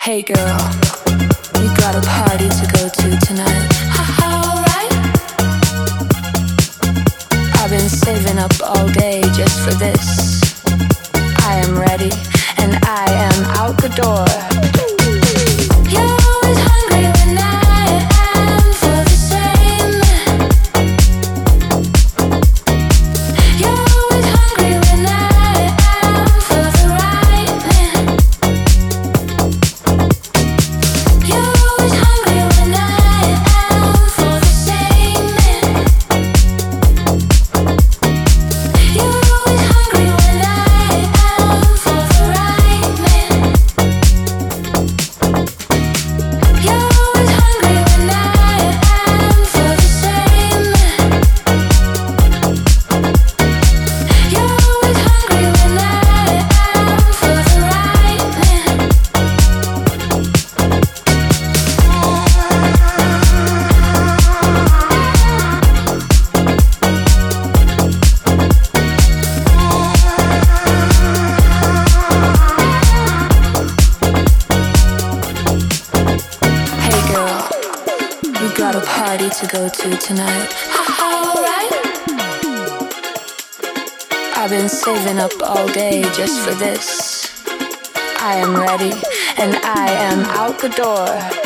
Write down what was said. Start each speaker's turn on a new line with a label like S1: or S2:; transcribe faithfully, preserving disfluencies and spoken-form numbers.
S1: Hey girl, we got a party to go to tonight. Alright. I've been saving up all day just for this. I am ready and I am out the door. You're always hungry when I am for the same. You're always hungry when I am for the right man. You're always hungry when I am for the same man. You're always hungry when I am for the right man. You're always hungry when I am for the same man. You're always hungry when I am for the right man. Hey girl, we got a party to go to tonight. Alright. I've been saving up all day just for this. I am ready and I am out the door.